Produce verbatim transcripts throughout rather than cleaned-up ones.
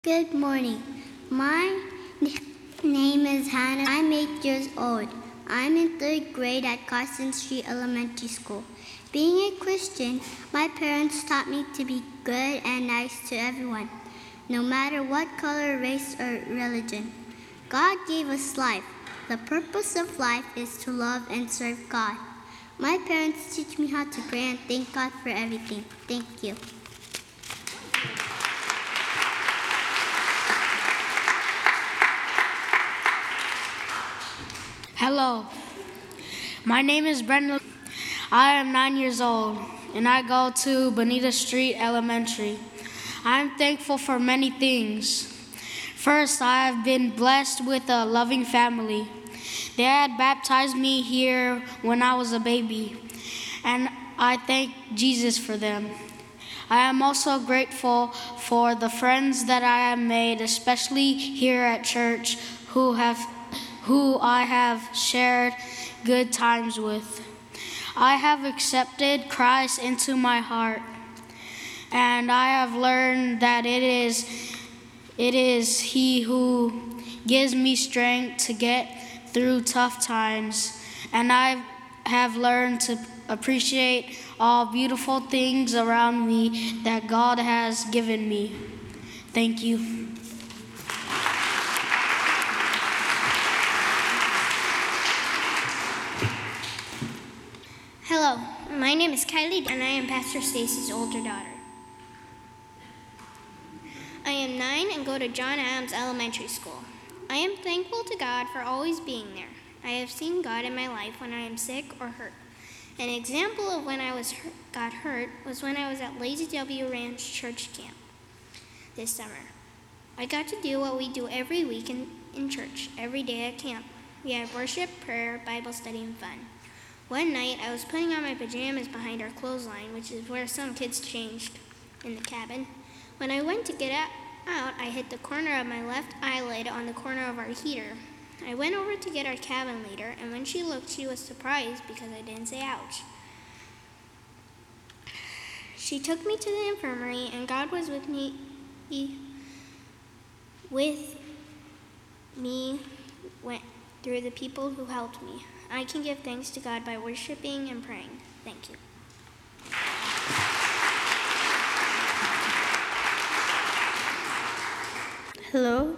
Good morning. My name is Hannah. I'm eight years old. I'm in third grade at Carson Street Elementary School. Being a Christian, my parents taught me to be good and nice to everyone, no matter what color, race, or religion. God gave us life. The purpose of life is to love and serve God. My parents teach me how to pray and thank God for everything. Thank you. Hello, my name is Brendan. I am nine years old and I go to Bonita Street Elementary. I am thankful for many things. First, I have been blessed with a loving family. They had baptized me here when I was a baby, and I thank Jesus for them. I am also grateful for the friends that I have made, especially here at church, who have who I have shared good times with. I have accepted Christ into my heart, and I have learned that it is it is He who gives me strength to get through tough times, and I have learned to appreciate all beautiful things around me that God has given me. Thank you. Hello, my name is Kylie and I am Pastor Stacy's older daughter. I am nine and go to John Adams Elementary School. I am thankful to God for always being there. I have seen God in my life when I am sick or hurt. An example of when I was hurt, got hurt was when I was at Lazy W Ranch Church Camp this summer. I got to do what we do every week in, in church, every day at camp. We had worship, prayer, Bible study, and fun. One night, I was putting on my pajamas behind our clothesline, which is where some kids changed in the cabin. When I went to get out, I hit the corner of my left eyelid on the corner of our heater. I went over to get our cabin leader, and when she looked, she was surprised because I didn't say ouch. She took me to the infirmary, and God was with me, with me went through the people who helped me. I can give thanks to God by worshiping and praying. Thank you. Hello.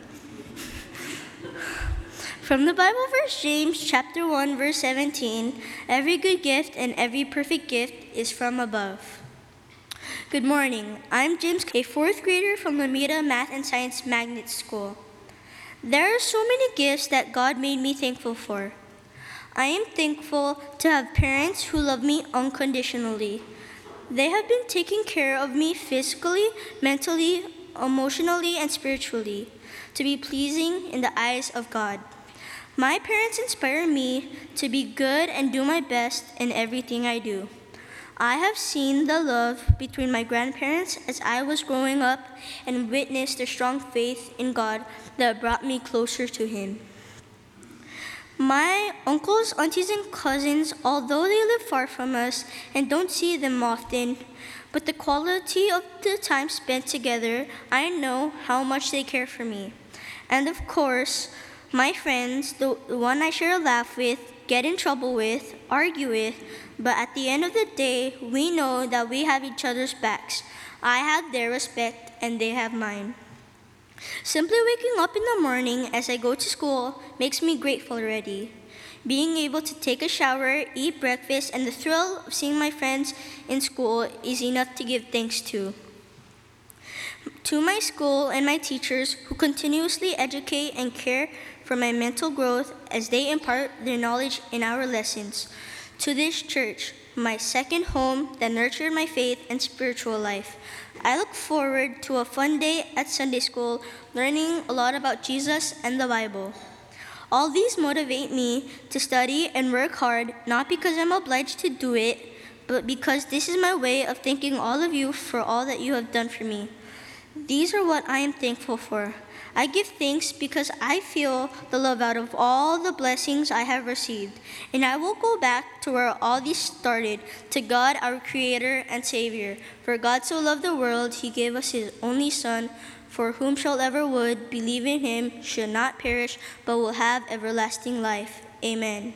From the Bible verse, James chapter one, verse seventeen, every good gift and every perfect gift is from above. Good morning. I'm James, a fourth grader from Lameda Math and Science Magnet School. There are so many gifts that God made me thankful for. I am thankful to have parents who love me unconditionally. They have been taking care of me physically, mentally, emotionally, and spiritually to be pleasing in the eyes of God. My parents inspire me to be good and do my best in everything I do. I have seen the love between my grandparents as I was growing up and witnessed their strong faith in God that brought me closer to Him. My uncles, aunties, and cousins, although they live far from us and don't see them often, but the quality of the time spent together, I know how much they care for me. And of course, my friends, the one I share a laugh with, get in trouble with, argue with, but at the end of the day, we know that we have each other's backs. I have their respect and they have mine. Simply waking up in the morning as I go to school makes me grateful already. Being able to take a shower, eat breakfast, and the thrill of seeing my friends in school is enough to give thanks to. To my school and my teachers who continuously educate and care for my mental growth as they impart their knowledge in our lessons. To this church, my second home that nurtured my faith and spiritual life. I look forward to a fun day at Sunday school, learning a lot about Jesus and the Bible. All these motivate me to study and work hard, not because I'm obliged to do it, but because this is my way of thanking all of you for all that you have done for me. These are what I am thankful for. I give thanks because I feel the love out of all the blessings I have received, and I will go back to where all these started, to God, our Creator and Savior. For God so loved the world, He gave us His only Son, For whomsoever would believe in him should not perish, but will have everlasting life. Amen.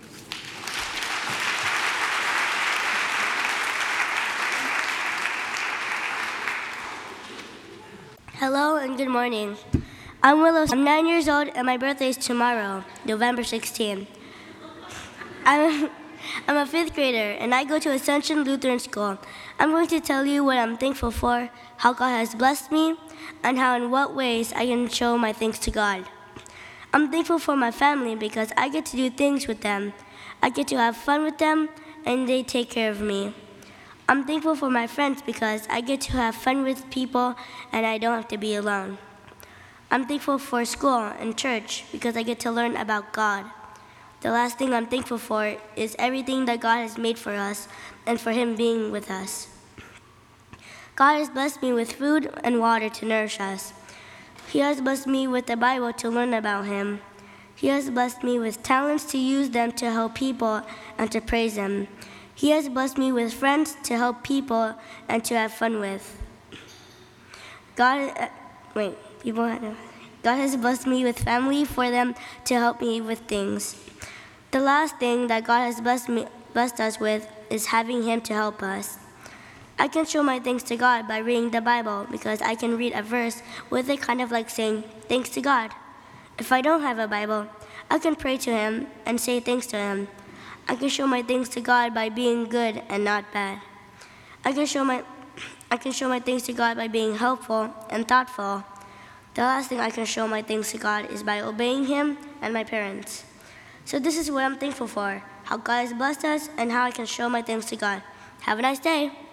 Hello and good morning. I'm Willow. I'm nine years old and my birthday is tomorrow, November sixteenth. I'm, I'm a fifth grader and I go to Ascension Lutheran School. I'm going to tell you what I'm thankful for, how God has blessed me, and how in what ways I can show my thanks to God. I'm thankful for my family because I get to do things with them. I get to have fun with them and they take care of me. I'm thankful for my friends because I get to have fun with people and I don't have to be alone. I'm thankful for school and church because I get to learn about God. The last thing I'm thankful for is everything that God has made for us and for Him being with us. God has blessed me with food and water to nourish us. He has blessed me with the Bible to learn about Him. He has blessed me with talents to use them to help people and to praise Him. He has blessed me with friends to help people and to have fun with. God, uh, wait, people, God has blessed me with family for them to help me with things. The last thing that God has blessed me, blessed us with is having Him to help us. I can show my thanks to God by reading the Bible because I can read a verse with it kind of like saying thanks to God. If I don't have a Bible, I can pray to Him and say thanks to Him. I can show my thanks to God by being good and not bad. I can show my I can show my thanks to God by being helpful and thoughtful. The last thing I can show my thanks to God is by obeying Him and my parents. So this is what I'm thankful for, how God has blessed us and how I can show my thanks to God. Have a nice day.